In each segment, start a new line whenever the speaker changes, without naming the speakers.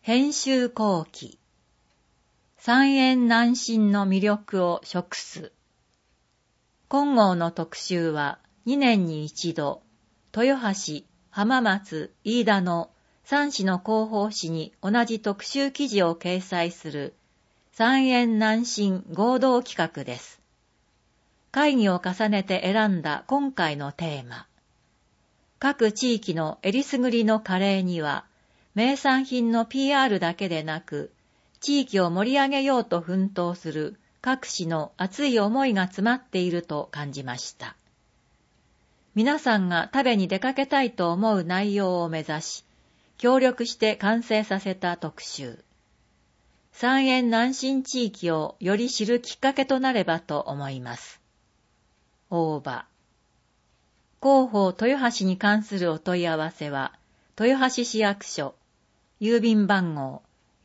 編集後期。三円南進の魅力を食す。今号の特集は2年に一度、豊橋、浜松、飯田の3市の広報誌に同じ特集記事を掲載する三円南進合同企画です。会議を重ねて選んだ今回のテーマ。各地域のえりすぐりのカレーには、名産品の PR だけでなく、地域を盛り上げようと奮闘する各市の熱い思いが詰まっていると感じました。皆さんが食べに出かけたいと思う内容を目指し、協力して完成させた特集。三円南進地域をより知るきっかけとなればと思います。大場。広報豊橋に関するお問い合わせは、豊橋市役所、郵便番号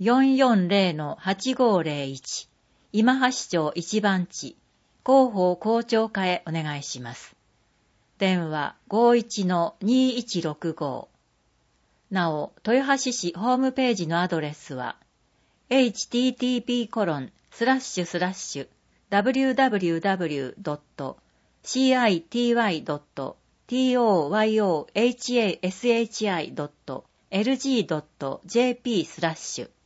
440-8501 今橋町一番地、広報広聴課へお願いします。電話 51-2165。なお、豊橋市ホームページのアドレスは、http://www.city.toyohashi.lg.jp/